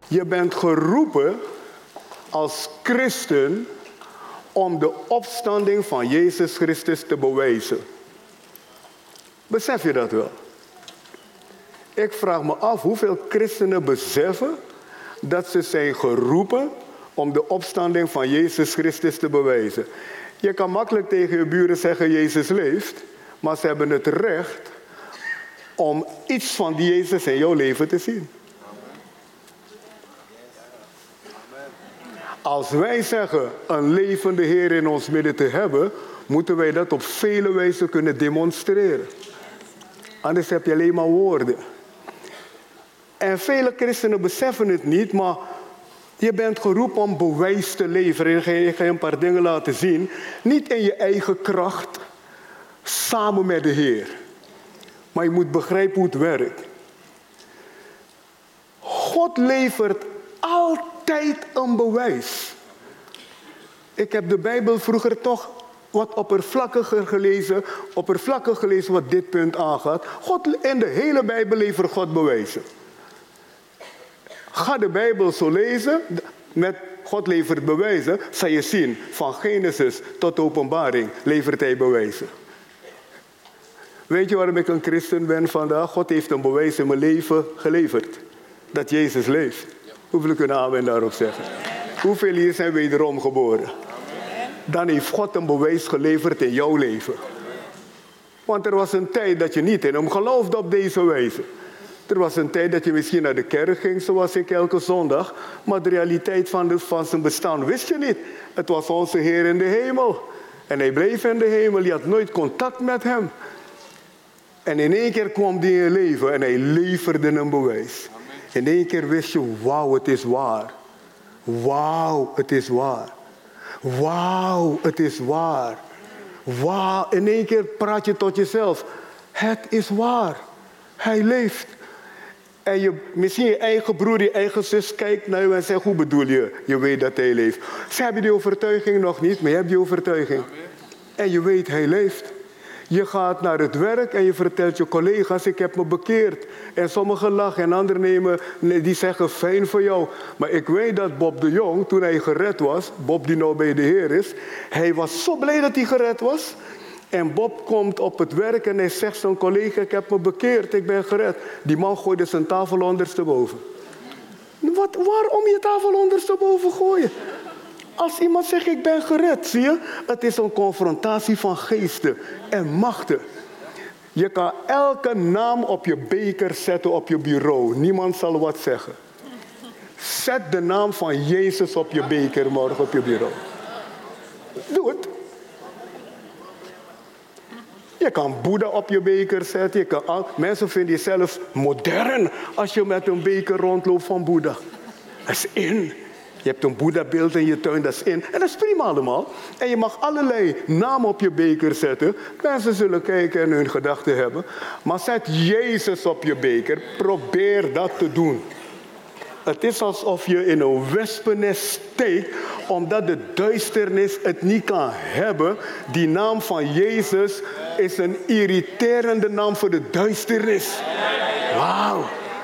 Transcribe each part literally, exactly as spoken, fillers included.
Je bent geroepen als christen om de opstanding van Jezus Christus te bewijzen. Besef je dat wel? Ik vraag me af hoeveel christenen beseffen dat ze zijn geroepen om de opstanding van Jezus Christus te bewijzen. Je kan makkelijk tegen je buren zeggen Jezus leeft, maar ze hebben het recht om iets van die Jezus in jouw leven te zien. Als wij zeggen een levende Heer in ons midden te hebben, moeten wij dat op vele wijzen kunnen demonstreren. Anders heb je alleen maar woorden. En vele christenen beseffen het niet, maar je bent geroepen om bewijs te leveren. Ik ga je een paar dingen laten zien. Niet in je eigen kracht, samen met de Heer. Maar je moet begrijpen hoe het werkt. God levert altijd een bewijs. Ik heb de Bijbel vroeger toch wat oppervlakkiger gelezen, oppervlakkig gelezen wat dit punt aangaat. God, in de hele Bijbel levert God bewijzen. Ga de Bijbel zo lezen, met God levert bewijzen, zal je zien, van Genesis tot Openbaring levert hij bewijzen. Weet je waarom ik een christen ben vandaag? God heeft een bewijs in mijn leven geleverd. Dat Jezus leeft. Hoeveel kunnen amen daarop zeggen? Hoeveel hier zijn wederom geboren? Dan heeft God een bewijs geleverd in jouw leven. Want er was een tijd dat je niet in hem geloofde op deze wijze. Er was een tijd dat je misschien naar de kerk ging, zoals ik elke zondag. Maar de realiteit van, de, van zijn bestaan wist je niet. Het was onze Heer in de hemel. En hij bleef in de hemel. Je had nooit contact met hem. En in één keer kwam hij in je leven en hij leverde een bewijs. In één keer wist je, wauw, het is waar. Wauw, het is waar. Wauw, het is waar. Wauw, in één keer praat je tot jezelf. Het is waar. Hij leeft. En je, misschien je eigen broer, je eigen zus kijkt naar je en zegt, hoe bedoel je? Je weet dat hij leeft. Ze hebben die overtuiging nog niet, maar je hebt die overtuiging. En je weet, hij leeft. Je gaat naar het werk en je vertelt je collega's, ik heb me bekeerd. En sommigen lachen en anderen nemen, die zeggen, fijn voor jou. Maar ik weet dat Bob de Jong, toen hij gered was, Bob die nou bij de Heer is, hij was zo blij dat hij gered was. En Bob komt op het werk en hij zegt zijn collega, ik heb me bekeerd, ik ben gered. Die man gooide zijn tafel ondersteboven. Wat, waarom je tafel ondersteboven gooien? Als iemand zegt, ik ben gered, zie je? Het is een confrontatie van geesten en machten. Je kan elke naam op je beker zetten op je bureau. Niemand zal wat zeggen. Zet de naam van Jezus op je beker morgen op je bureau. Doe het. Je kan Boeddha op je beker zetten. Je kan al... Mensen vinden je zelfs modern als je met een beker rondloopt van Boeddha. Dat is in. Je hebt een Boeddha-beeld in je tuin, dat is in. En dat is prima allemaal. En je mag allerlei namen op je beker zetten. Mensen zullen kijken en hun gedachten hebben. Maar zet Jezus op je beker. Probeer dat te doen. Het is alsof je in een wespennest steekt, omdat de duisternis het niet kan hebben. Die naam van Jezus is een irriterende naam voor de duisternis. Wauw.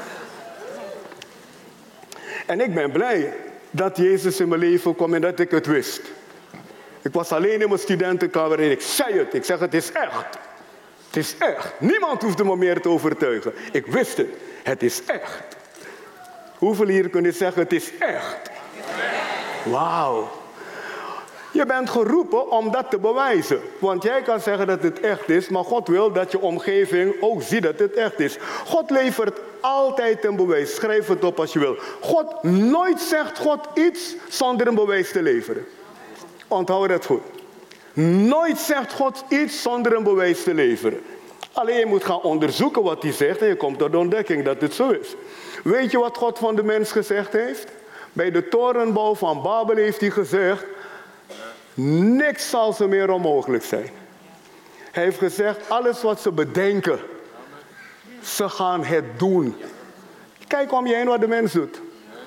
En ik ben blij dat Jezus in mijn leven kwam en dat ik het wist. Ik was alleen in mijn studentenkamer en ik zei het. Ik zeg, het is echt. Het is echt. Niemand hoefde me meer te overtuigen. Ik wist het. Het is echt. Hoeveel hier kunnen zeggen, het is echt? Wauw. Je bent geroepen om dat te bewijzen. Want jij kan zeggen dat het echt is, maar God wil dat je omgeving ook ziet dat het echt is. God levert altijd een bewijs. Schrijf het op als je wil. God, nooit zegt God iets zonder een bewijs te leveren. Onthoud dat goed. Nooit zegt God iets zonder een bewijs te leveren. Alleen je moet gaan onderzoeken wat hij zegt en je komt tot de ontdekking dat het zo is. Weet je wat God van de mens gezegd heeft? Bij de torenbouw van Babel heeft hij gezegd, niks zal ze meer onmogelijk zijn. Hij heeft gezegd, alles wat ze bedenken, ze gaan het doen. Kijk om je heen wat de mens doet.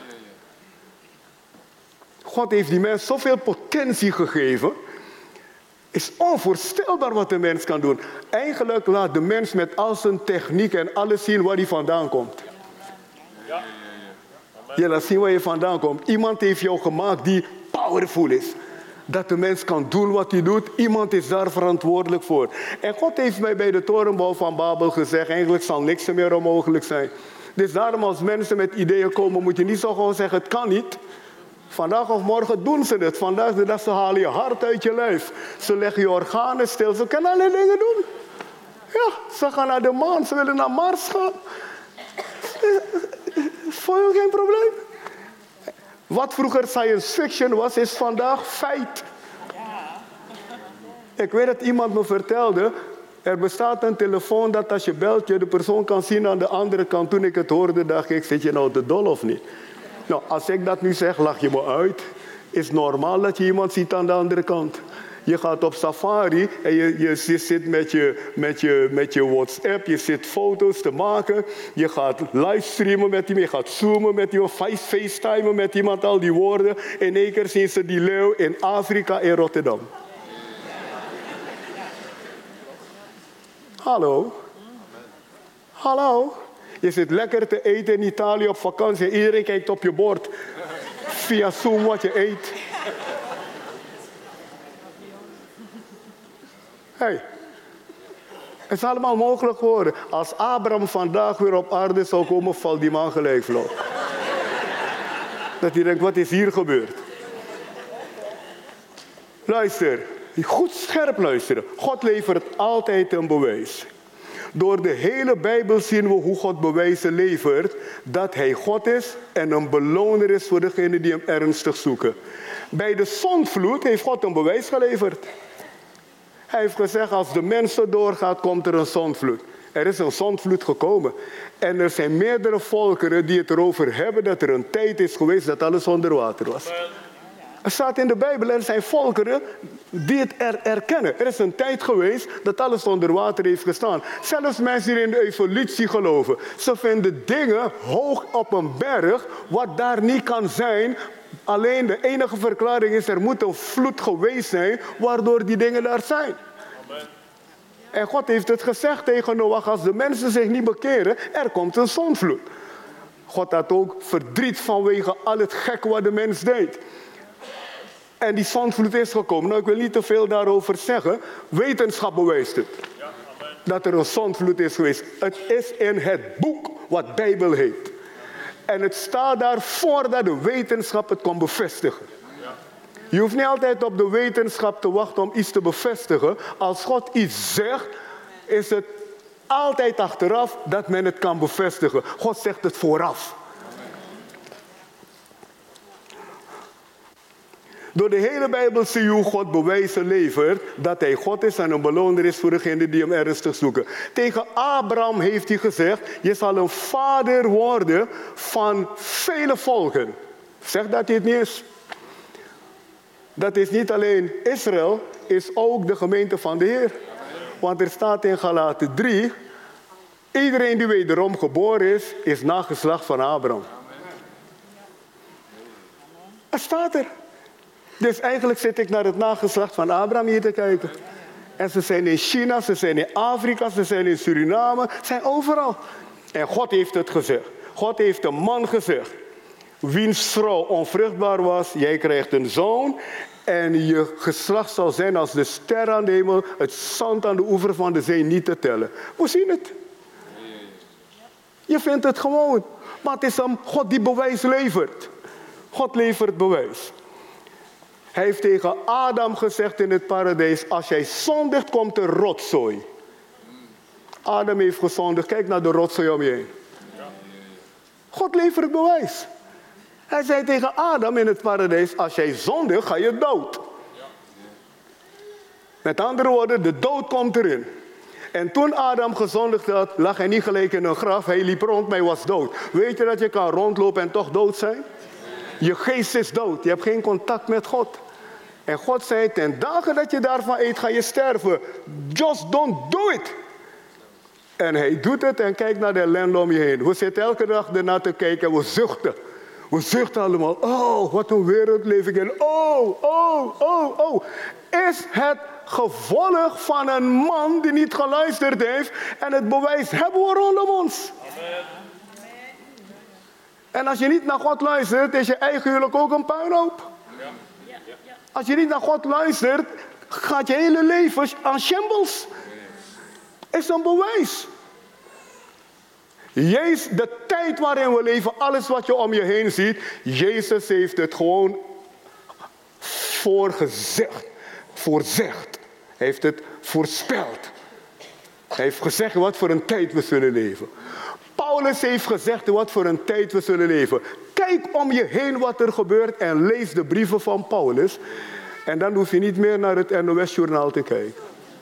God heeft die mens zoveel potentie gegeven. Het is onvoorstelbaar wat de mens kan doen. Eigenlijk laat de mens met al zijn techniek en alles zien waar hij vandaan komt. Ja. Je laat zien waar je vandaan komt. Iemand heeft jou gemaakt die powerful is. Dat de mens kan doen wat hij doet. Iemand is daar verantwoordelijk voor. En God heeft mij bij de torenbouw van Babel gezegd, eigenlijk zal niks meer onmogelijk zijn. Dus daarom als mensen met ideeën komen, moet je niet zo gewoon zeggen, het kan niet. Vandaag of morgen doen ze het. Vandaag de dag ze halen je hart uit je lijf. Ze leggen je organen stil. Ze kunnen allerlei dingen doen. Ja, ze gaan naar de maan. Ze willen naar Mars gaan. Voor je geen probleem. Wat vroeger science fiction was, is vandaag feit. Ik weet dat iemand me vertelde, er bestaat een telefoon dat als je belt, je de persoon kan zien aan de andere kant. Toen ik het hoorde, dacht ik, zit je nou te dol of niet? Nou, als ik dat nu zeg, lach je me uit. Is normaal dat je iemand ziet aan de andere kant. Je gaat op safari en je, je, je zit met je, met, je, met je WhatsApp, je zit foto's te maken. Je gaat livestreamen met iemand, je gaat zoomen met iemand, facetimen met iemand, al die woorden. In één keer zien ze die leeuw in Afrika, in Rotterdam. Hallo? Hallo? Je zit lekker te eten in Italië op vakantie. Iedereen kijkt op je bord. Via Zoom wat je eet. Hey. Het is allemaal mogelijk geworden. Als Abraham vandaag weer op aarde zou komen, valt die man gelijk flauw. Dat hij denkt, wat is hier gebeurd? Luister. Goed scherp luisteren. God levert altijd een bewijs. Door de hele Bijbel zien we hoe God bewijzen levert dat hij God is en een beloner is voor degenen die hem ernstig zoeken. Bij de zondvloed heeft God een bewijs geleverd. Hij heeft gezegd, als de mensen doorgaat, komt er een zondvloed. Er is een zondvloed gekomen. En er zijn meerdere volkeren die het erover hebben dat er een tijd is geweest dat alles onder water was. Er staat in de Bijbel, er zijn volkeren die het er erkennen. Er is een tijd geweest dat alles onder water heeft gestaan. Zelfs mensen die in de evolutie geloven. Ze vinden dingen hoog op een berg wat daar niet kan zijn. Alleen de enige verklaring is, er moet een vloed geweest zijn waardoor die dingen daar zijn. Amen. En God heeft het gezegd tegen Noach, als de mensen zich niet bekeren, er komt een zondvloed. God had ook verdriet vanwege al het gek wat de mens deed. En die zondvloed is gekomen. Nou, ik wil niet te veel daarover zeggen. Wetenschap bewijst het. Ja, dat er een zondvloed is geweest. Het is in het boek wat Bijbel heet. En het staat daar voordat de wetenschap het kon bevestigen. Ja. Je hoeft niet altijd op de wetenschap te wachten om iets te bevestigen. Als God iets zegt, is het altijd achteraf dat men het kan bevestigen. God zegt het vooraf. Door de hele Bijbel zie je hoe God bewijzen levert dat hij God is en een beloner is voor degenen die hem ernstig zoeken. Tegen Abraham heeft hij gezegd, je zal een vader worden van vele volken. Zeg dat hij het niet is. Dat is niet alleen Israël, is ook de gemeente van de Heer. Want er staat in Galaten drie, iedereen die wederom geboren is, is nageslacht van Abraham. Het staat er. Dus eigenlijk zit ik naar het nageslacht van Abraham hier te kijken. En ze zijn in China, ze zijn in Afrika, ze zijn in Suriname, ze zijn overal. En God heeft het gezegd. God heeft een man gezegd. Wiens vrouw onvruchtbaar was, jij krijgt een zoon. En je geslacht zal zijn als de ster aan de hemel, het zand aan de oever van de zee niet te tellen. We zien het. Je vindt het gewoon. Maar het is een God die bewijs levert. God levert bewijs. Hij heeft tegen Adam gezegd in het paradijs, als jij zondigt, komt er rotzooi. Adam heeft gezondigd, kijk naar de rotzooi om je heen. God levert bewijs. Hij zei tegen Adam in het paradijs, als jij zondigt, ga je dood. Met andere woorden, de dood komt erin. En toen Adam gezondigd had, lag hij niet gelijk in een graf, hij liep rond, maar hij was dood. Weet je dat je kan rondlopen en toch dood zijn? Je geest is dood, je hebt geen contact met God. En God zei, ten dagen dat je daarvan eet, ga je sterven. Just don't do it. En hij doet het en kijkt naar de ellende om je heen. We zitten elke dag ernaar te kijken en we zuchten. We zuchten allemaal. Oh, wat een wereld leef ik in. Oh, oh, oh, oh. Is het gevolg van een man die niet geluisterd heeft. En het bewijs hebben we rondom ons. Amen. En als je niet naar God luistert, is je eigen huwelijk ook een puinhoop. Als je niet naar God luistert, gaat je hele leven aan shambles. Is een bewijs. Jezus, de tijd waarin we leven, alles wat je om je heen ziet, Jezus heeft het gewoon voorgezegd, voorzegd. Hij heeft het voorspeld. Hij heeft gezegd wat voor een tijd we zullen leven. Paulus heeft gezegd wat voor een tijd we zullen leven. Kijk om je heen wat er gebeurt en lees de brieven van Paulus. En dan hoef je niet meer naar het N O S-journaal te kijken.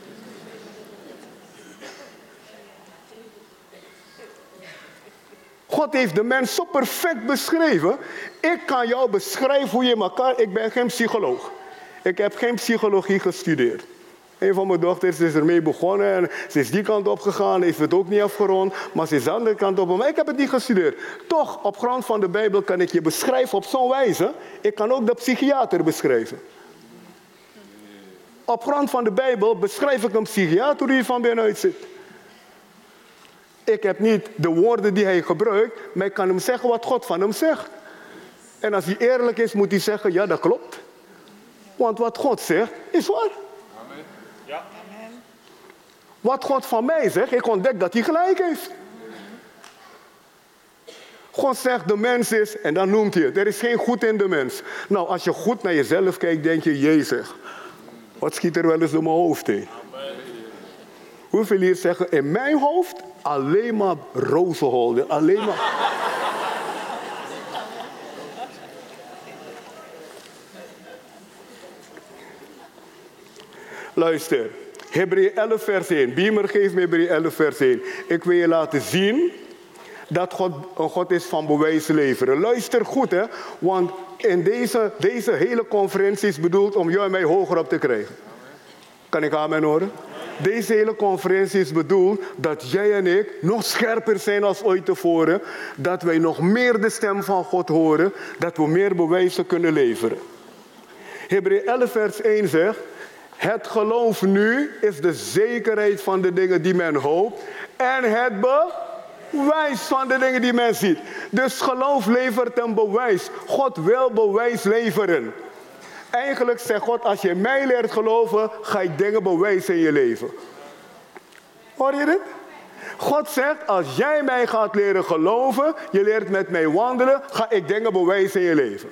God heeft de mens zo perfect beschreven. Ik kan jou beschrijven hoe je elkaar... Ik ben geen psycholoog. Ik heb geen psychologie gestudeerd. Een van mijn dochters is ermee begonnen en ze is die kant op gegaan, heeft het ook niet afgerond, maar ze is de andere kant op. Maar ik heb het niet gestudeerd. Toch, op grond van de Bijbel kan ik je beschrijven op zo'n wijze. Ik kan ook de psychiater beschrijven. Op grond van de Bijbel beschrijf ik een psychiater die van binnenuit zit. Ik heb niet de woorden die hij gebruikt, maar ik kan hem zeggen wat God van hem zegt. En als hij eerlijk is, moet hij zeggen, ja, dat klopt. Want wat God zegt, is waar. Amen. Ja. Wat God van mij zegt, ik ontdek dat hij gelijk heeft. God zegt, de mens is, en dan noemt hij het, er is geen goed in de mens. Nou, als je goed naar jezelf kijkt, denk je, Jezus, wat schiet er wel eens door mijn hoofd heen? Hoeveel hier zeggen, in mijn hoofd alleen maar rozenholden, alleen maar... Luister, Hebreeën elf vers één. Beamer, geef me Hebreeën elf vers één. Ik wil je laten zien dat God een God is van bewijs leveren. Luister goed, hè, want in deze, deze hele conferentie is bedoeld om jou en mij hoger op te krijgen. Kan ik amen horen? Deze hele conferentie is bedoeld dat jij en ik nog scherper zijn als ooit tevoren. Dat wij nog meer de stem van God horen. Dat we meer bewijzen kunnen leveren. Hebreeën elf vers één zegt... Het geloof nu is de zekerheid van de dingen die men hoopt. En het bewijs van de dingen die men ziet. Dus geloof levert een bewijs. God wil bewijs leveren. Eigenlijk zegt God, als je mij leert geloven, ga ik dingen bewijzen in je leven. Hoor je dit? God zegt, als jij mij gaat leren geloven, je leert met mij wandelen, ga ik dingen bewijzen in je leven.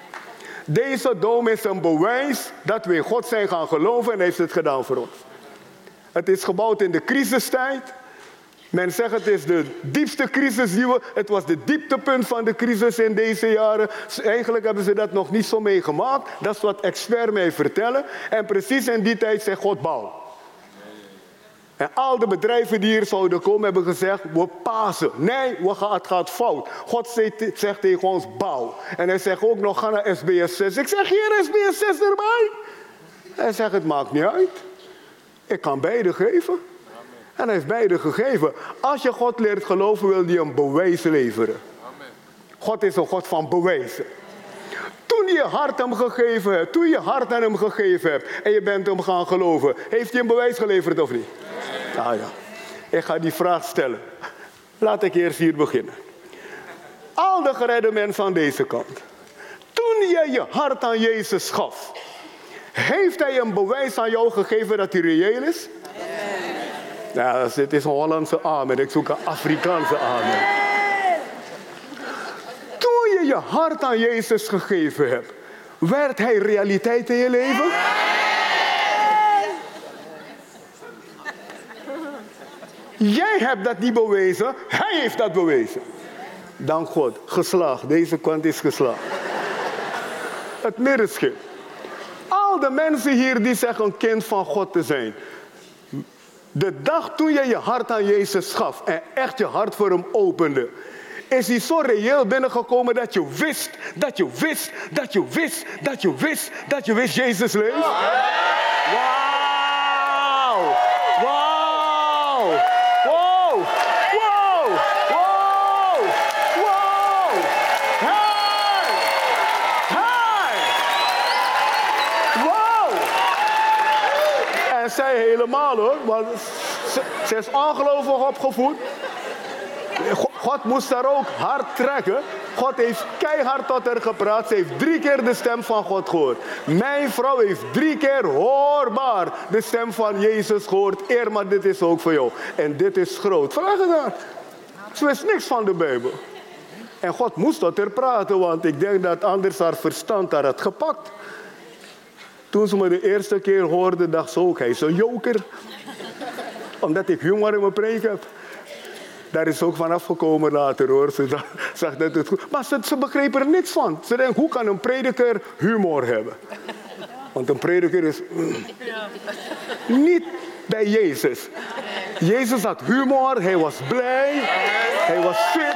Deze dom is een bewijs dat we in God zijn gaan geloven en hij heeft het gedaan voor ons. Het is gebouwd in de crisistijd. Men zegt het is de diepste crisis die we... Het was de dieptepunt van de crisis in deze jaren. Eigenlijk hebben ze dat nog niet zo meegemaakt. Dat is wat experts mij vertellen. En precies in die tijd zegt God bouw. En al de bedrijven die hier zouden komen hebben gezegd, we pasen. Nee, we gaan, het gaat fout. God zegt tegen ons bouw. En hij zegt ook nog, ga naar S B S zes. Ik zeg, hier S B S zes erbij. Hij zegt, het maakt niet uit. Ik kan beide geven. En hij heeft beide gegeven. Als je God leert geloven, wil hij een bewijs leveren. God is een God van bewijzen. Toen je je hart hem gegeven hebt, toen je je hart aan hem gegeven hebt en je bent hem gaan geloven, heeft hij een bewijs geleverd of niet? Ah ja, ik ga die vraag stellen. Laat ik eerst hier beginnen. Al de geredde mensen aan deze kant. Toen je je hart aan Jezus gaf, heeft hij een bewijs aan jou gegeven dat hij reëel is? Ja, het is een Hollandse amen. Ik zoek een Afrikaanse amen. Toen je je hart aan Jezus gegeven hebt, werd hij realiteit in je leven? Jij hebt dat niet bewezen, hij heeft dat bewezen. Dank God, geslaagd. Deze kant is geslaagd. Het middenschip. Al de mensen hier die zeggen een kind van God te zijn. De dag toen je je hart aan Jezus gaf en echt je hart voor hem opende, is hij zo reëel binnengekomen dat je wist, dat je wist, dat je wist, dat je wist, dat je wist Jezus leeft. Wauw! Wauw! Wow! Wow! Wow! Wow! Hey! Hey! Wow! En zij helemaal hoor, want ze, ze is ongelovig opgevoed. God moest daar ook hard trekken. God heeft keihard tot haar gepraat. Ze heeft drie keer de stem van God gehoord. Mijn vrouw heeft drie keer hoorbaar de stem van Jezus gehoord. Eer, maar dit is ook voor jou. En dit is groot. Vraag het haar. Ze wist niks van de Bijbel. En God moest tot haar praten, want ik denk dat anders haar verstand haar had gepakt. Toen ze me de eerste keer hoorde, dacht ze ook, hij is een joker. Omdat ik humor in mijn preek heb. Daar is ook vanaf gekomen later hoor. Ze zag dat het goed. Maar ze, ze begreep er niks van. Ze denkt, hoe kan een prediker humor hebben? Want een prediker is mm, niet bij Jezus. Jezus had humor, hij was blij, hij was fit.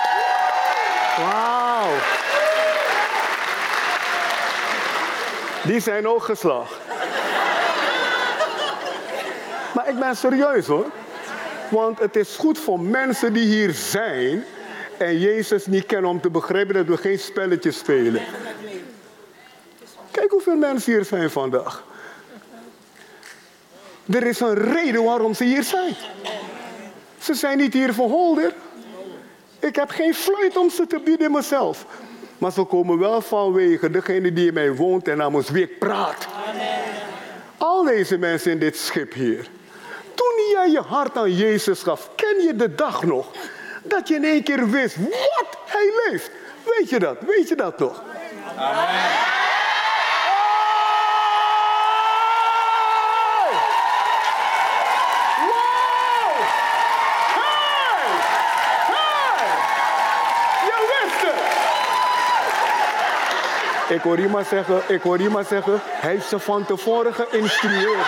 Wauw. Die zijn ook geslaagd. Maar ik ben serieus hoor. Want het is goed voor mensen die hier zijn en Jezus niet kennen om te begrijpen dat we geen spelletjes spelen. Kijk hoeveel mensen hier zijn vandaag. Er is een reden waarom ze hier zijn. Ze zijn niet hier voor holder. Ik heb geen fluit om ze te bieden mezelf. Maar ze komen wel vanwege degene die in mij woont en namens wie ik praat. Al deze mensen in dit schip hier. Toen jij je hart aan Jezus gaf, ken je de dag nog? Dat je in één keer wist, wat? Hij leeft. Weet je dat? Weet je dat nog? Amen. Ik hoor iemand zeggen, ik hoor iemand zeggen, hij heeft ze van tevoren geïnstrueerd.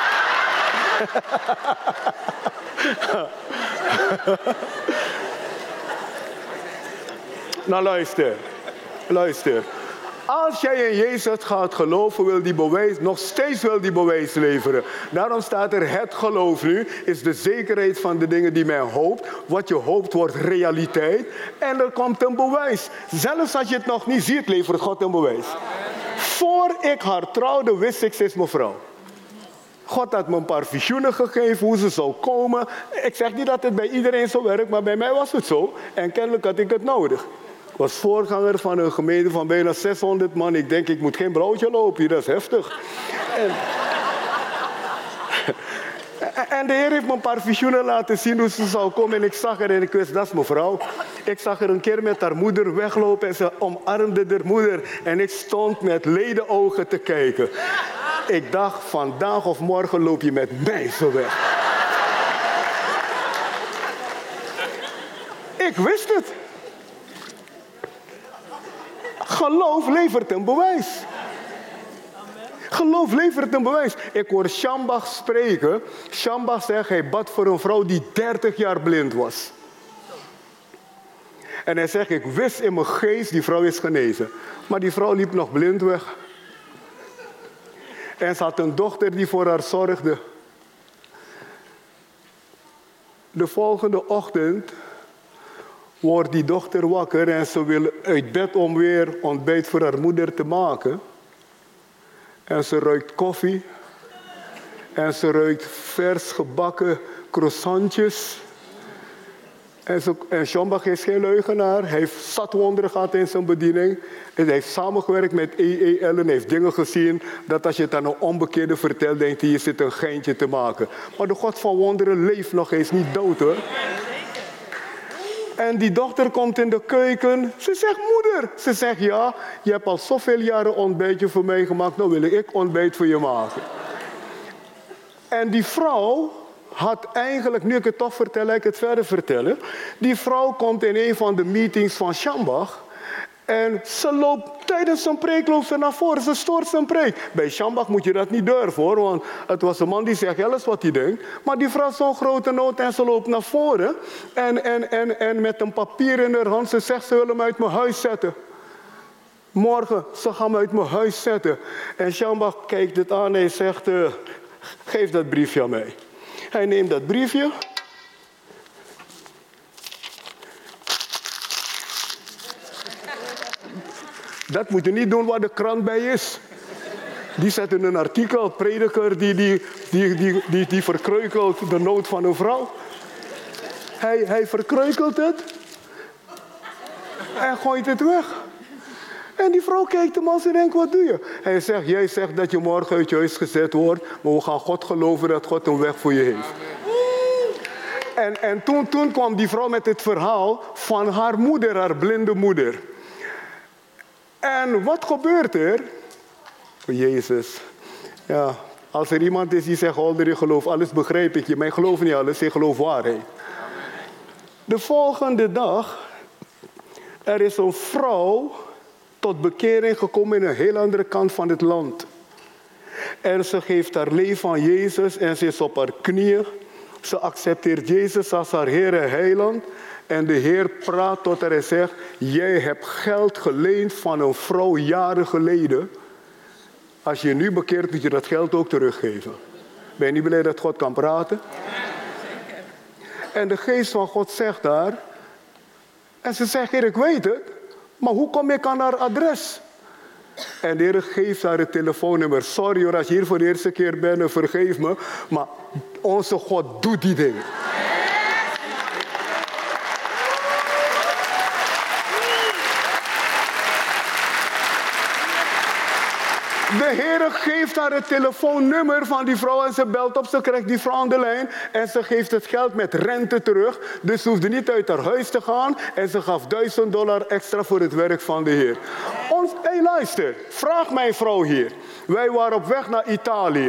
Nou luister, luister. Als jij in Jezus gaat geloven, wil die bewijs, nog steeds wil die bewijs leveren. Daarom staat er, het geloof nu is de zekerheid van de dingen die men hoopt. Wat je hoopt wordt realiteit. En er komt een bewijs. Zelfs als je het nog niet ziet, levert God een bewijs. Voor ik haar trouwde, wist ik, ze is mijn vrouw. God had me een paar visioenen gegeven hoe ze zou komen. Ik zeg niet dat het bij iedereen zo werkt, maar bij mij was het zo. En kennelijk had ik het nodig. Ik was voorganger van een gemeente van bijna zeshonderd man. Ik denk, ik moet geen broodje lopen hier, dat is heftig. En, en de Heer heeft me een paar visioenen laten zien hoe ze zou komen. En ik zag haar en ik wist, dat is mijn vrouw. Ik zag haar een keer met haar moeder weglopen en ze omarmde haar moeder. En ik stond met ledenogen te kijken. Ik dacht, vandaag of morgen loop je met mij zo weg. Ik wist het. Geloof levert een bewijs. Geloof levert een bewijs. Ik hoor Shambach spreken. Shambach zegt, hij bad voor een vrouw die dertig jaar blind was. En hij zegt, ik wist in mijn geest, die vrouw is genezen. Maar die vrouw liep nog blind weg. En ze had een dochter die voor haar zorgde. De volgende ochtend wordt die dochter wakker en ze wil uit bed om weer ontbijt voor haar moeder te maken. En ze ruikt koffie. En ze ruikt vers gebakken croissantjes. En, ze, en Shambach is geen leugenaar. Hij heeft zat wonderen gehad in zijn bediening. En hij heeft samengewerkt met E E L en heeft dingen gezien dat als je het aan een onbekende vertelt, denkt hij, je zit een geintje te maken. Maar de God van wonderen leeft nog eens, niet dood hoor. En die dochter komt in de keuken. Ze zegt, moeder. Ze zegt, ja, je hebt al zoveel jaren ontbijtje voor mij gemaakt. Nou wil ik ontbijt voor je maken. En die vrouw had eigenlijk, nu ik het toch vertel, ik het verder vertellen. Die vrouw komt in een van de meetings van Shambach. En ze loopt tijdens zijn preek loopt ze naar voren. Ze stoort zijn preek. Bij Shambach moet je dat niet durven hoor. Want het was een man die zegt alles wat hij denkt. Maar die vrouw had zo'n grote nood en ze loopt naar voren. En, en, en, en met een papier in haar hand. Ze zegt, ze wil hem uit mijn huis zetten. Morgen, ze gaan me uit mijn huis zetten. En Shambach kijkt het aan en hij zegt, uh, geef dat briefje aan mij. Hij neemt dat briefje. Dat moet je niet doen waar de krant bij is. Die zet in een artikel, prediker die, die, die, die, die, die verkreukelt de nood van een vrouw. Hij, hij verkreukelt het En gooit het weg. En die vrouw kijkt hem aan en denkt, wat doe je? Hij zegt, jij zegt dat je morgen uit je huis gezet wordt, maar we gaan God geloven dat God een weg voor je heeft. En, en toen, toen kwam die vrouw met het verhaal van haar moeder, haar blinde moeder. En wat gebeurt er? Oh, Jezus. Ja, als er iemand is die zegt, Holder, je gelooft alles, begrijp ik je. Maar ik geloof niet alles, ik geloof waarheid. De volgende dag, er is een vrouw tot bekering gekomen in een heel andere kant van het land. En ze geeft haar leven aan Jezus en ze is op haar knieën. Ze accepteert Jezus als haar Heer en Heiland. En de Heer praat tot haar en zegt, jij hebt geld geleend van een vrouw jaren geleden. Als je je nu bekeert, moet je dat geld ook teruggeven. Ben je niet blij dat God kan praten? En de geest van God zegt daar. En ze zegt, Heer, ik weet het. Maar hoe kom ik aan haar adres? En de Heer geeft haar het telefoonnummer. Sorry hoor, als je hier voor de eerste keer bent, vergeef me. Maar onze God doet die dingen. De Heer geeft haar het telefoonnummer van die vrouw en ze belt op. Ze krijgt die vrouw aan de lijn en ze geeft het geld met rente terug. Dus ze hoefde niet uit haar huis te gaan en ze gaf duizend dollar extra voor het werk van de Heer. Ons, hey, luister, vraag mijn vrouw hier. Wij waren op weg naar Italië.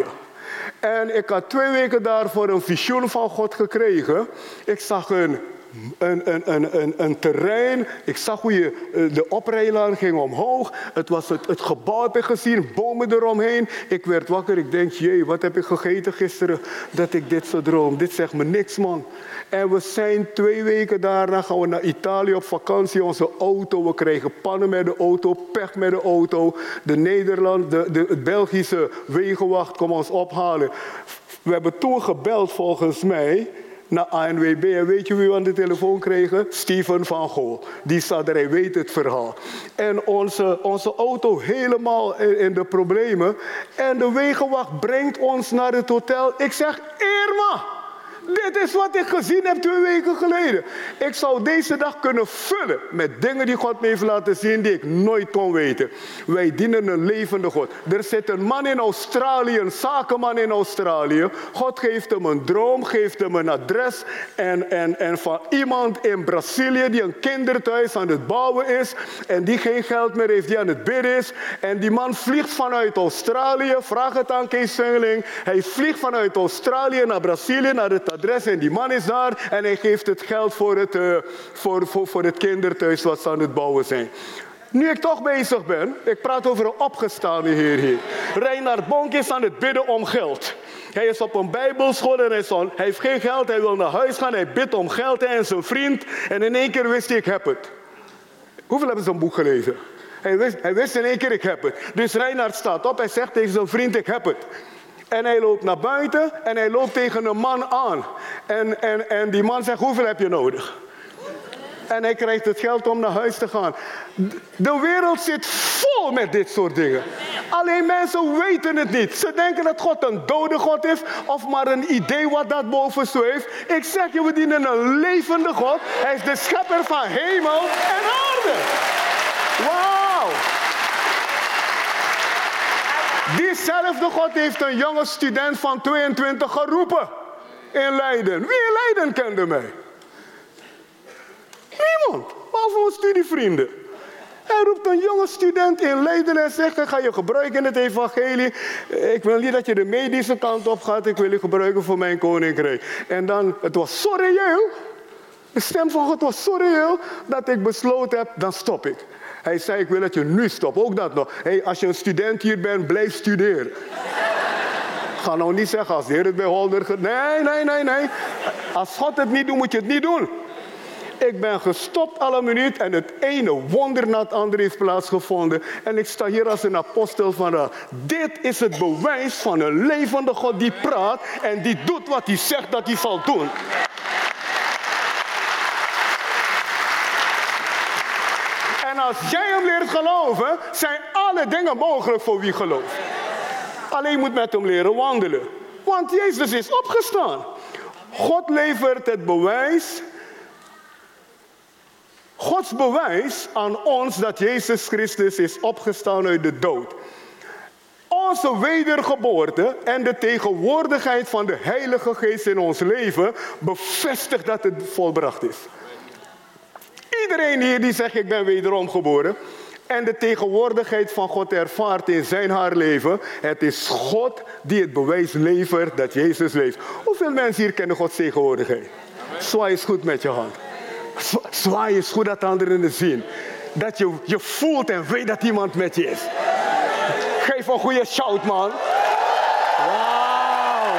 En ik had twee weken daarvoor een visioen van God gekregen. Ik zag een... Een, een, een, een, een terrein. Ik zag hoe je, de oprijlaan ging omhoog. Het was het, het gebouw heb ik gezien, bomen eromheen. Ik werd wakker, ik denk, jee, wat heb ik gegeten gisteren dat ik dit zo droom. Dit zegt me niks, man. En we zijn twee weken daarna, gaan we naar Italië op vakantie. Onze auto, we kregen pannen met de auto, pech met de auto. De Nederland, de, de, het Belgische wegenwacht kwam ons ophalen. We hebben toen gebeld, volgens mij, naar A N W B. En weet je wie we aan de telefoon kregen? Steven van Gool. Die zat er, hij weet het verhaal. En onze, onze auto helemaal in, in de problemen. En de wegenwacht brengt ons naar het hotel. Ik zeg, Irma, dit is wat ik gezien heb twee weken geleden. Ik zou deze dag kunnen vullen met dingen die God me heeft laten zien die ik nooit kon weten. Wij dienen een levende God. Er zit een man in Australië, een zakenman in Australië. God geeft hem een droom, geeft hem een adres. En, en, en van iemand in Brazilië die een kinderthuis aan het bouwen is. En die geen geld meer heeft, die aan het bidden is. En die man vliegt vanuit Australië. Vraag het aan Kees Sengeling. Hij vliegt vanuit Australië naar Brazilië, naar het adres en die man is daar en hij geeft het geld voor het, uh, voor, voor, voor het kinderthuis wat ze aan het bouwen zijn. Nu ik toch bezig ben, ik praat over een opgestaande heer hier. Reinhard Bonk is aan het bidden om geld. Hij is op een bijbelschool en hij, is on, hij heeft geen geld, hij wil naar huis gaan, hij bidt om geld, hij en zijn vriend. En in één keer wist hij, ik heb het. Hoeveel hebben ze een boek gelezen? Hij wist, hij wist in één keer, ik heb het. Dus Reinhard staat op, hij zegt tegen zijn vriend, ik heb het. En hij loopt naar buiten en hij loopt tegen een man aan. En, en, en die man zegt, hoeveel heb je nodig? En hij krijgt het geld om naar huis te gaan. De wereld zit vol met dit soort dingen. Alleen mensen weten het niet. Ze denken dat God een dode God is of maar een idee wat dat boven zweeft. Ik zeg je, we dienen een levende God. Hij is de schepper van hemel en aarde. Wauw! Diezelfde God heeft een jonge student van tweeëntwintig geroepen in Leiden. Wie in Leiden kende mij? Niemand, behalve mijn studievrienden. Hij roept een jonge student in Leiden en zegt, ik ga je gebruiken in het evangelie. Ik wil niet dat je de medische kant op gaat, ik wil je gebruiken voor mijn koninkrijk. En dan, het was zo reëel, de stem van God was zo reëel, dat ik besloten heb, dan stop ik. Hij zei, ik wil dat je nu stopt, ook dat nog. Hey, als je een student hier bent, blijf studeren. Ga nou niet zeggen, als de Heer het bij Holder... Nee, nee, nee, nee. Als God het niet doet, moet je het niet doen. Ik ben gestopt alle minuut en het ene wonder na het andere heeft plaatsgevonden. En ik sta hier als een apostel van raad. Dit is het bewijs van een levende God die praat en die doet wat hij zegt dat hij zal doen. En als jij hem leert geloven, zijn alle dingen mogelijk voor wie gelooft. Alleen je moet met hem leren wandelen. Want Jezus is opgestaan. God levert het bewijs. God Gods bewijs aan ons dat Jezus Christus is opgestaan uit de dood. Onze wedergeboorte en de tegenwoordigheid van de Heilige Geest in ons leven bevestigt dat het volbracht is. Iedereen hier die zegt ik ben wederom geboren en de tegenwoordigheid van God ervaart in zijn haar leven. Het is God die het bewijs levert dat Jezus leeft. Hoeveel mensen hier kennen Gods tegenwoordigheid? Zwaai is goed met je hand. Zwaai is goed dat anderen het zien. Dat je, je voelt en weet dat iemand met je is. Geef een goede shout, man. Wauw.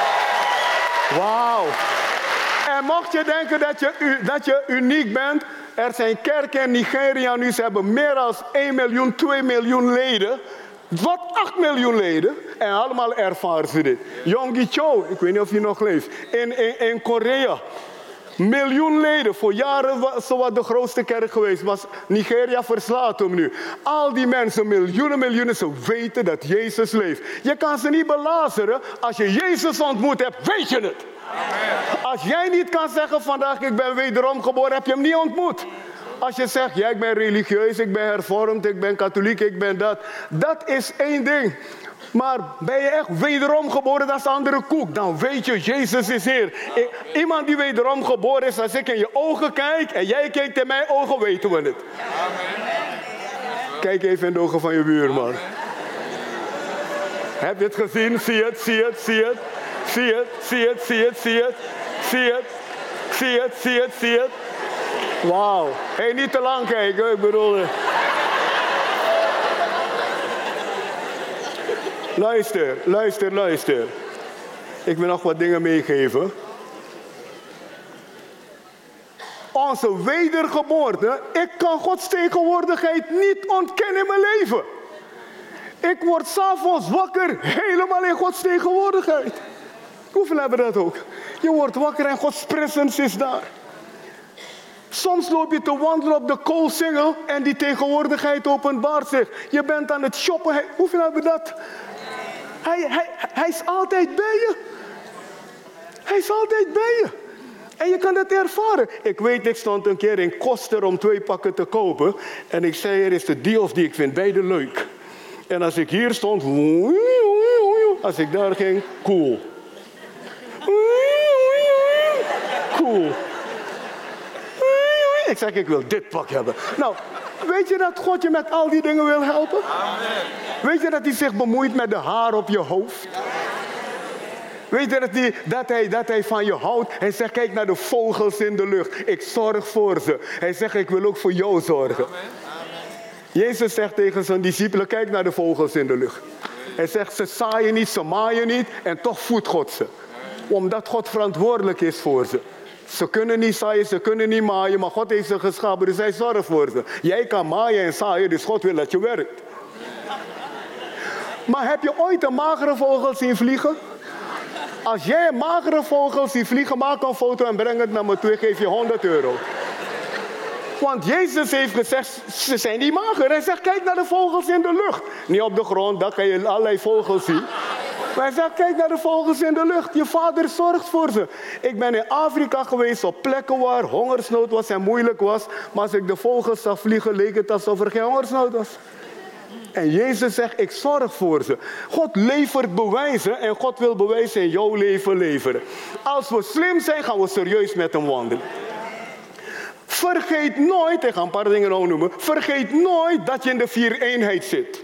Wauw. En mocht je denken dat je, dat je uniek bent, er zijn kerken in Nigeria nu, ze hebben meer dan één miljoen, twee miljoen leden. Wat acht miljoen leden. En allemaal ervaren ze dit. Yonggi Cho, ik weet niet of hij nog leeft, in, in, in Korea. Miljoen leden, voor jaren was zowat de grootste kerk geweest. Was Nigeria verslaat hem nu. Al die mensen, miljoenen, miljoenen, ze weten dat Jezus leeft. Je kan ze niet belazeren. Als je Jezus ontmoet hebt, weet je het. Amen. Als jij niet kan zeggen vandaag, ik ben wederom geboren, heb je hem niet ontmoet. Als je zegt, ja, ik ben religieus, ik ben hervormd, ik ben katholiek, ik ben dat. Dat is één ding. Maar ben je echt wederom geboren, dat is een andere koek. Dan weet je, Jezus is Heer. Iemand die wederom geboren is, als ik in je ogen kijk en jij kijkt in mijn ogen, weten we het. Amen. Kijk even in de ogen van je buurman. Amen. Heb je het gezien? Zie het, zie het, zie het. Zie het, zie het, zie het, zie het. Zie het, zie het, zie het, zie het. Wauw. Hé, hey, niet te lang kijken, ik bedoel... Luister, luister, luister. Ik wil nog wat dingen meegeven. Onze wedergeboorte, ik kan Gods tegenwoordigheid niet ontkennen in mijn leven. Ik word 's avonds wakker, helemaal in Gods tegenwoordigheid. Hoeveel hebben dat ook? Je wordt wakker en Gods presence is daar. Soms loop je te wandelen op de Koolsingel en die tegenwoordigheid openbaart zich. Je bent aan het shoppen. Hoeveel hebben dat? Hij, hij, hij is altijd bij je. Hij is altijd bij je. En je kan het ervaren. Ik weet, ik stond een keer in Koster om twee pakken te kopen. En ik zei, er is de die of die, ik vind beide leuk. En als ik hier stond, als ik daar ging, cool. Cool. Ik zeg, ik wil dit pak hebben. Nou, weet je dat God je met al die dingen wil helpen? Amen. Weet je dat hij zich bemoeit met de haar op je hoofd? Weet je dat hij, dat, hij, dat hij van je houdt? Hij zegt, kijk naar de vogels in de lucht. Ik zorg voor ze. Hij zegt, ik wil ook voor jou zorgen. Amen. Jezus zegt tegen zijn discipelen, kijk naar de vogels in de lucht. Hij zegt, ze zaaien niet, ze maaien niet en toch voedt God ze. Omdat God verantwoordelijk is voor ze. Ze kunnen niet zaaien, ze kunnen niet maaien, maar God heeft ze geschapen, dus hij zorgt voor ze. Jij kan maaien en zaaien, dus God wil dat je werkt. Maar heb je ooit een magere vogel zien vliegen? Als jij een magere vogel ziet vliegen, maak een foto en breng het naar me toe, geef je honderd euro. Want Jezus heeft gezegd, ze zijn niet mager. Hij zegt, kijk naar de vogels in de lucht. Niet op de grond, daar kan je allerlei vogels zien. Maar hij zegt, kijk naar de vogels in de lucht. Je vader zorgt voor ze. Ik ben in Afrika geweest op plekken waar hongersnood was en moeilijk was. Maar als ik de vogels zag vliegen, leek het alsof er geen hongersnood was. En Jezus zegt, ik zorg voor ze. God levert bewijzen en God wil bewijzen in jouw leven leveren. Als we slim zijn, gaan we serieus met hem wandelen. Vergeet nooit, ik ga een paar dingen ook noemen. Vergeet nooit dat je in de vier-eenheid zit.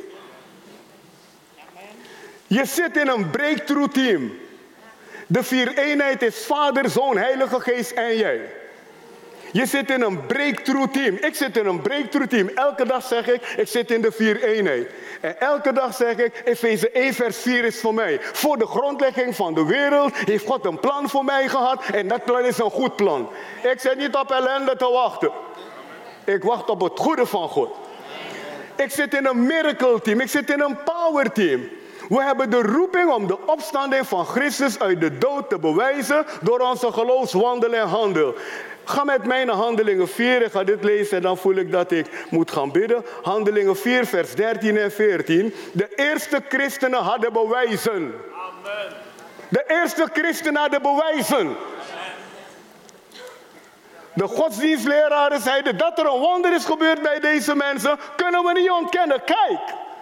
Je zit in een breakthrough team. De vier-eenheid is Vader, Zoon, Heilige Geest en jij. Je zit in een breakthrough team. Ik zit in een breakthrough team. Elke dag zeg ik, ik zit in de vier-eenheid. En elke dag zeg ik, Efeze één vers vier is voor mij. Voor de grondlegging van de wereld heeft God een plan voor mij gehad. En dat plan is een goed plan. Ik zit niet op ellende te wachten. Ik wacht op het goede van God. Ik zit in een miracle team. Ik zit in een power team. We hebben de roeping om de opstanding van Christus uit de dood te bewijzen door onze geloofswandel en handel. Ga met mij naar Handelingen vier, ik ga dit lezen en dan voel ik dat ik moet gaan bidden. Handelingen vier, vers dertien en veertien. De eerste christenen hadden bewijzen. Amen. De eerste christenen hadden bewijzen. Amen. De godsdienstleraren zeiden dat er een wonder is gebeurd bij deze mensen, kunnen we niet ontkennen. Kijk,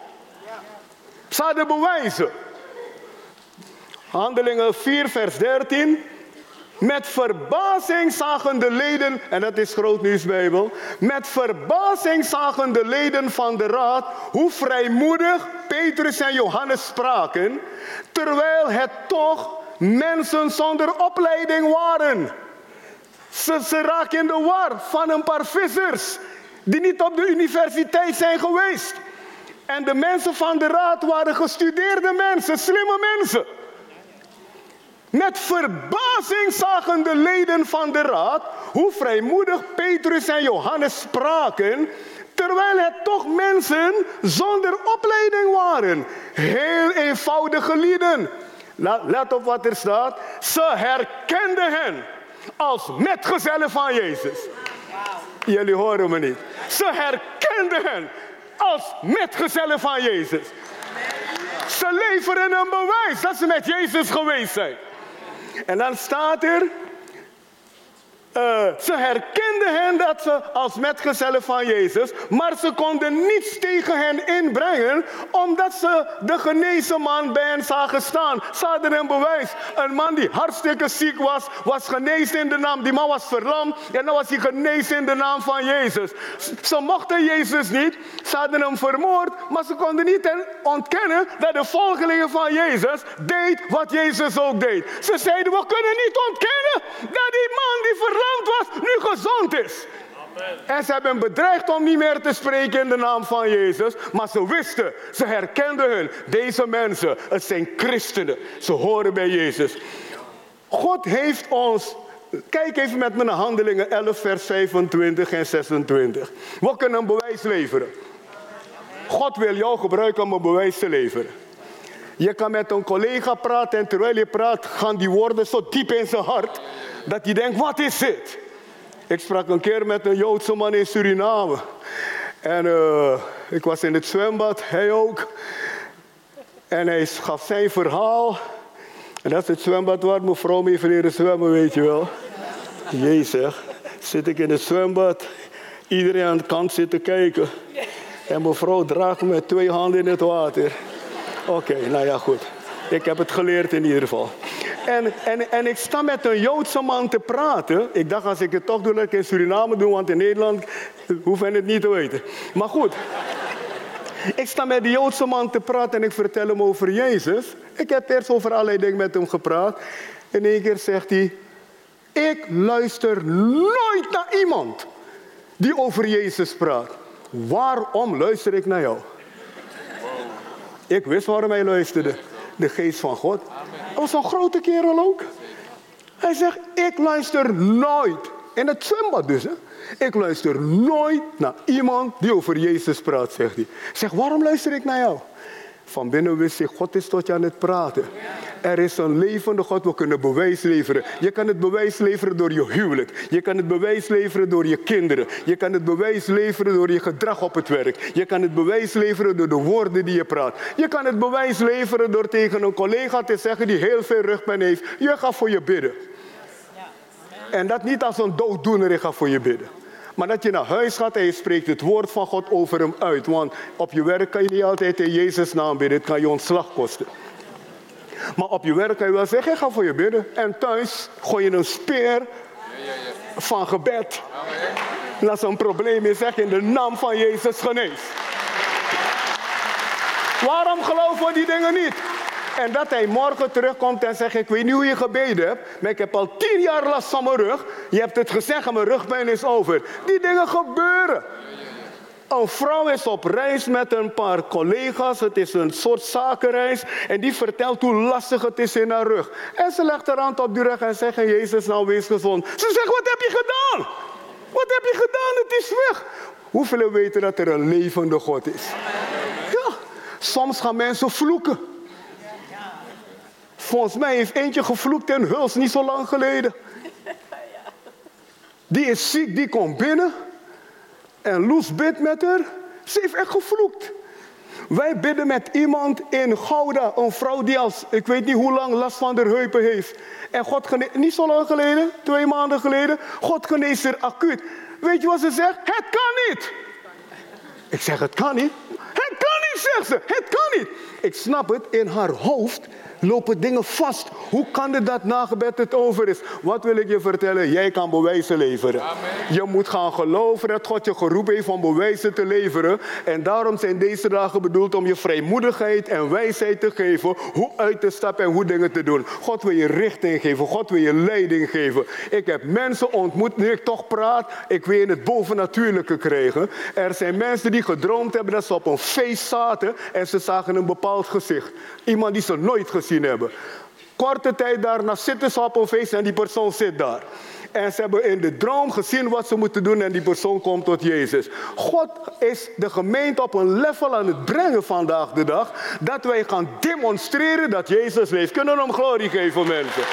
ze hadden bewijzen. Handelingen vier, vers dertien. Met verbazing zagen de leden, en dat is Grootnieuwsbijbel, met verbazing zagen de leden van de raad hoe vrijmoedig Petrus en Johannes spraken, terwijl het toch mensen zonder opleiding waren. Ze, ze raken in de war van een paar vissers die niet op de universiteit zijn geweest. En de mensen van de raad waren gestudeerde mensen, slimme mensen. Met verbazing zagen de leden van de raad hoe vrijmoedig Petrus en Johannes spraken, terwijl het toch mensen zonder opleiding waren. Heel eenvoudige lieden. Let op wat er staat. Ze herkenden hen als metgezellen van Jezus. Jullie horen me niet. Ze herkenden hen als metgezellen van Jezus. Ze leveren een bewijs dat ze met Jezus geweest zijn. En dan staat er, uh, ze herkenden hen dat ze als metgezellen van Jezus, maar ze konden niets tegen hen inbrengen, omdat ze de genezen man bij hen zagen staan. Ze hadden een bewijs. Een man die hartstikke ziek was, was genezen in de naam. Die man was verlamd en dan was hij genezen in de naam van Jezus. Ze mochten Jezus niet, ze hadden hem vermoord, maar ze konden niet ontkennen dat de volgelingen van Jezus deed wat Jezus ook deed. Ze zeiden, we kunnen niet ontkennen dat die man die verlamd was, nu gezond is. Amen. En ze hebben bedreigd om niet meer te spreken in de naam van Jezus. Maar ze wisten, ze herkenden hun. Deze mensen, het zijn christenen. Ze horen bij Jezus. God heeft ons... Kijk even met me naar Handelingen elf, vers vijfentwintig en zesentwintig. We kunnen een bewijs leveren. God wil jou gebruiken om een bewijs te leveren. Je kan met een collega praten en terwijl je praat gaan die woorden zo diep in zijn hart dat hij denkt, wat is dit? Ik sprak een keer met een Joodse man in Suriname. En uh, ik was in het zwembad, hij ook. En hij gaf zijn verhaal. En dat is het zwembad waar mevrouw me heeft leren zwemmen, weet je wel. Jezus, zit ik in het zwembad. Iedereen aan de kant zit te kijken. En mevrouw draagt me met twee handen in het water. Oké, okay, nou ja, goed. Ik heb het geleerd in ieder geval. En, en, en ik sta met een Joodse man te praten. Ik dacht, als ik het toch doe, dat ik in Suriname doe, want in Nederland hoef ik het niet te weten. Maar goed. Ik sta met die Joodse man te praten en ik vertel hem over Jezus. Ik heb eerst over allerlei dingen met hem gepraat. In één keer zegt hij, ik luister nooit naar iemand die over Jezus praat. Waarom luister ik naar jou? Ik wist waarom hij luisterde. De geest van God. Hij was een grote kerel ook. Hij zegt, ik luister nooit. In het zwembad dus, hè. Ik luister nooit naar iemand die over Jezus praat, zegt hij. Ik zeg, waarom luister ik naar jou? Van binnen wist ik, God is tot je aan het praten. Er is een levende God, we kunnen bewijs leveren. Je kan het bewijs leveren door je huwelijk. Je kan het bewijs leveren door je kinderen. Je kan het bewijs leveren door je gedrag op het werk. Je kan het bewijs leveren door de woorden die je praat. Je kan het bewijs leveren door tegen een collega te zeggen die heel veel rugpijn heeft. Je gaat voor je bidden. En dat niet als een dooddoener, ik ga voor je bidden. Maar dat je naar huis gaat en je spreekt het woord van God over hem uit. Want op je werk kan je niet altijd in Jezus naam bidden. Het kan je ontslag kosten. Maar op je werk kan je wel zeggen, ik ga voor je bidden. En thuis gooi je een speer van gebed. En als er een probleem is, zeg je in de naam van Jezus genees. Waarom geloven we die dingen niet? En dat hij morgen terugkomt en zegt, ik weet niet hoe je gebeden hebt, maar ik heb al tien jaar last van mijn rug. Je hebt het gezegd en mijn rugpijn is over. Die dingen gebeuren. Een vrouw is op reis met een paar collega's. Het is een soort zakenreis. En die vertelt hoe lastig het is in haar rug. En ze legt haar hand op die rug en zegt, Jezus, nou wees gezond. Ze zegt, wat heb je gedaan? Wat heb je gedaan? Het is weg. Hoeveel weten dat er een levende God is? Ja, soms gaan mensen vloeken. Volgens mij heeft eentje gevloekt in Huls niet zo lang geleden. Die is ziek, die komt binnen. En Loes bidt met haar. Ze heeft echt gevloekt. Wij bidden met iemand in Gouda, een vrouw die als, ik weet niet hoe lang, last van de heupen heeft. En God geneest, niet zo lang geleden, twee maanden geleden, God geneest er acuut. Weet je wat ze zegt? Het kan niet. Ik zeg, het kan niet. Het kan niet, zegt ze. Het kan niet. Ik snap het, in haar hoofd lopen dingen vast. Hoe kan het dat na gebed het over is? Wat wil ik je vertellen? Jij kan bewijzen leveren. Amen. Je moet gaan geloven dat God je geroepen heeft om bewijzen te leveren. En daarom zijn deze dagen bedoeld om je vrijmoedigheid en wijsheid te geven. Hoe uit te stappen en hoe dingen te doen. God wil je richting geven. God wil je leiding geven. Ik heb mensen ontmoet, nu ik toch praat, ik wil het bovennatuurlijke krijgen. Er zijn mensen die gedroomd hebben dat ze op een feest zaten en ze zagen een bepaald gezicht. Iemand die ze nooit gezien hebben. Korte tijd daarna zitten ze op een feest en die persoon zit daar. En ze hebben in de droom gezien wat ze moeten doen en die persoon komt tot Jezus. God is de gemeente op een level aan het brengen vandaag de dag, dat wij gaan demonstreren dat Jezus leeft. Kunnen we hem glorie geven, mensen?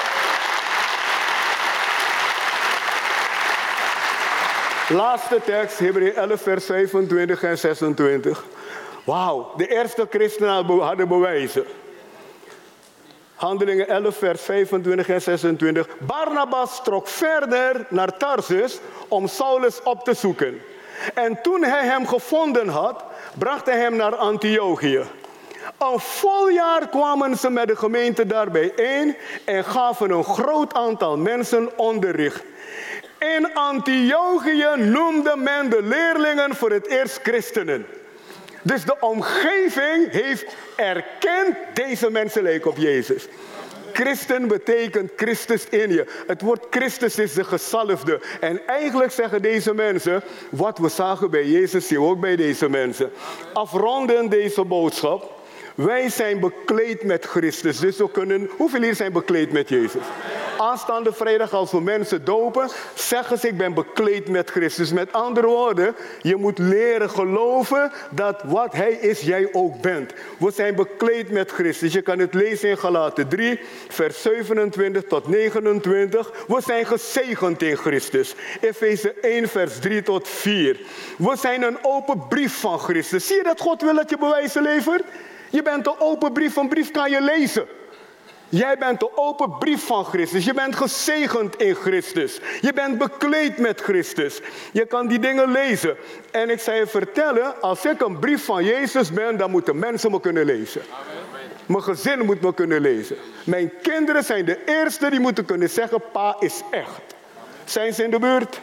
Laatste tekst, Hebreeën elf, vers vijfentwintig en zesentwintig. Wauw, de eerste christenen hadden bewijzen. Handelingen elf, vers vijfentwintig en zesentwintig. Barnabas trok verder naar Tarsus om Saulus op te zoeken. En toen hij hem gevonden had, bracht hij hem naar Antiochië. Een vol jaar kwamen ze met de gemeente daarbij bijeen en gaven een groot aantal mensen onderricht. In Antiochië noemde men de leerlingen voor het eerst christenen. Dus de omgeving heeft erkend, deze mensen lijken op Jezus. Christen betekent Christus in je. Het woord Christus is de gezalfde. En eigenlijk zeggen deze mensen, wat we zagen bij Jezus, zien we ook bij deze mensen. Afronden deze boodschap. Wij zijn bekleed met Christus. Dus we kunnen, hoeveel hier zijn bekleed met Jezus? Aanstaande vrijdag als we mensen dopen, zeggen ze ik ben bekleed met Christus. Met andere woorden, je moet leren geloven dat wat hij is, jij ook bent. We zijn bekleed met Christus. Je kan het lezen in Galaten drie, vers zevenentwintig tot negenentwintig. We zijn gezegend in Christus. Efeze één, vers drie tot vier. We zijn een open brief van Christus. Zie je dat God wil dat je bewijzen levert? Je bent de open brief, een brief kan je lezen. Jij bent de open brief van Christus. Je bent gezegend in Christus. Je bent bekleed met Christus. Je kan die dingen lezen. En ik zou je vertellen, als ik een brief van Jezus ben, dan moeten mensen me kunnen lezen. Amen. Mijn gezin moet me kunnen lezen. Mijn kinderen zijn de eerste die moeten kunnen zeggen, pa is echt. Zijn ze in de buurt?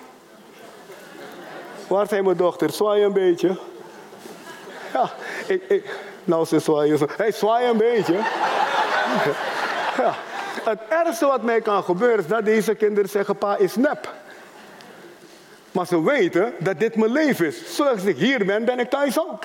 Waar zijn mijn dochters? Zwaai een beetje. Ja, ik... ik Nou, ze zwaaien zo. Hey, zwaai een beetje. Ja. Het ergste wat mij kan gebeuren is dat deze kinderen zeggen, pa is nep. Maar ze weten dat dit mijn leven is. Zoals ik hier ben, ben ik thuis ook.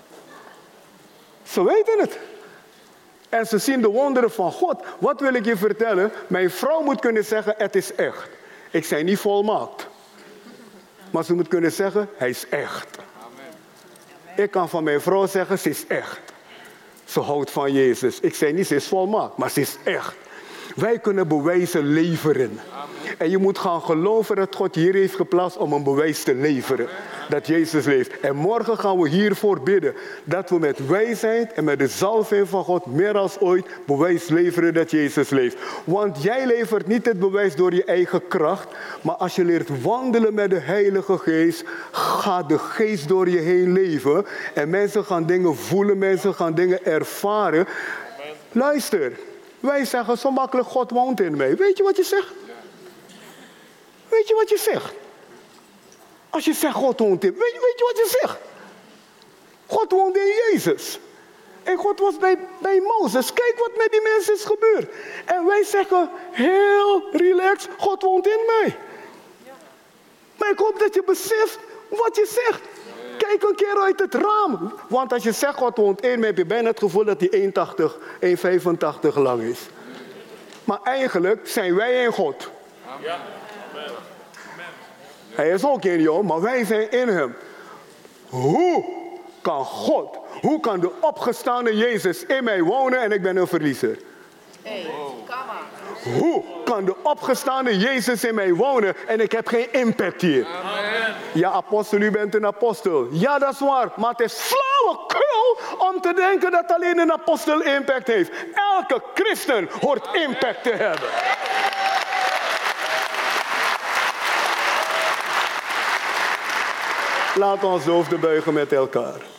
Ze weten het. En ze zien de wonderen van God. Wat wil ik je vertellen? Mijn vrouw moet kunnen zeggen, het is echt. Ik ben niet volmaakt. Maar ze moet kunnen zeggen, hij is echt. Ik kan van mijn vrouw zeggen, ze is echt. Ze houdt van Jezus. Ik zei niet, ze is volmaakt, maar ze is echt. Wij kunnen bewijzen leveren. Amen. En je moet gaan geloven dat God hier heeft geplaatst om een bewijs te leveren. Amen. Dat Jezus leeft. En morgen gaan we hiervoor bidden. Dat we met wijsheid en met de zalving van God meer als ooit bewijs leveren dat Jezus leeft. Want jij levert niet het bewijs door je eigen kracht. Maar als je leert wandelen met de Heilige Geest, gaat de Geest door je heen leven. En mensen gaan dingen voelen, mensen gaan dingen ervaren. Amen. Luister. Wij zeggen zo makkelijk, God woont in mij. Weet je wat je zegt? Weet je wat je zegt? Als je zegt, God woont in mij, weet, weet je wat je zegt? God woont in Jezus. En God was bij, bij Mozes. Kijk wat met die mensen is gebeurd. En wij zeggen, heel relaxed, God woont in mij. Maar ik hoop dat je beseft wat je zegt. Kijk een keer uit het raam. Want als je zegt God woont in mij, heb je bijna het gevoel dat hij één tachtig, één vijfentachtig lang is. Maar eigenlijk zijn wij in God. Amen. Hij is ook in jou, maar wij zijn in hem. Hoe kan God, hoe kan de opgestane Jezus in mij wonen en ik ben een verliezer? Hey, hoe kan de opgestane Jezus in mij wonen en ik heb geen impact hier? Amen. Ja, apostel, u bent een apostel. Ja, dat is waar. Maar het is flauwekul om te denken dat alleen een apostel impact heeft. Elke christen hoort impact te hebben. Laat ons hoofden buigen met elkaar.